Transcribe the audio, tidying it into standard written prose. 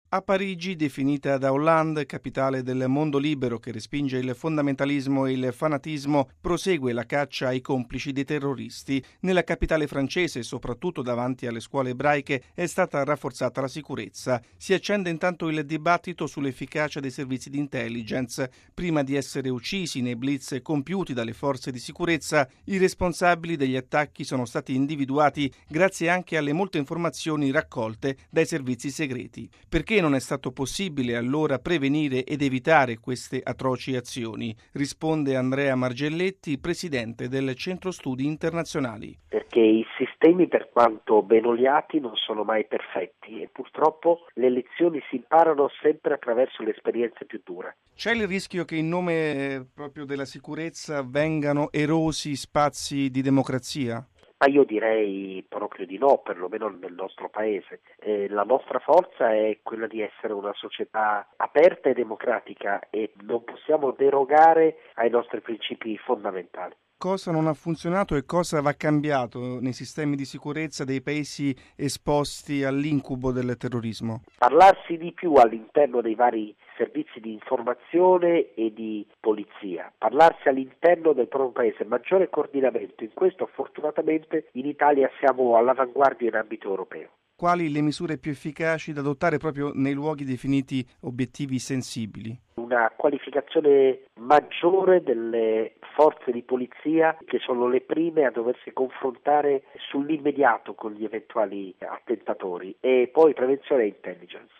A Parigi, definita da Hollande capitale del mondo libero che respinge il fondamentalismo e il fanatismo, prosegue la caccia ai complici dei terroristi. Nella capitale francese, soprattutto davanti alle scuole ebraiche, è stata rafforzata la sicurezza. Si accende intanto il dibattito sull'efficacia dei servizi di intelligence. Prima di essere uccisi nei blitz compiuti dalle forze di sicurezza, i responsabili degli attacchi sono stati individuati grazie anche alle molte informazioni raccolte dai servizi segreti. Perché non è stato possibile allora prevenire ed evitare queste atroci azioni? Risponde Andrea Margelletti, presidente del Centro Studi Internazionali. Perché i sistemi, per quanto ben oliati, non sono mai perfetti e purtroppo le lezioni si imparano sempre attraverso le esperienze più dure. C'è il rischio che in nome proprio della sicurezza vengano erosi spazi di democrazia? Ma io direi proprio di no, perlomeno nel nostro paese. La nostra forza è quella di essere una società aperta e democratica e non possiamo derogare ai nostri principi fondamentali. Cosa non ha funzionato e cosa va cambiato nei sistemi di sicurezza dei paesi esposti all'incubo del terrorismo? Parlarsi di più all'interno dei vari servizi di informazione e di polizia, parlarsi all'interno del proprio paese, maggiore coordinamento. In questo fortunatamente in Italia siamo all'avanguardia in ambito europeo. Quali le misure più efficaci da adottare proprio nei luoghi definiti obiettivi sensibili? Una qualificazione maggiore delle forze di polizia che sono le prime a doversi confrontare sull'immediato con gli eventuali attentatori e poi prevenzione e intelligence.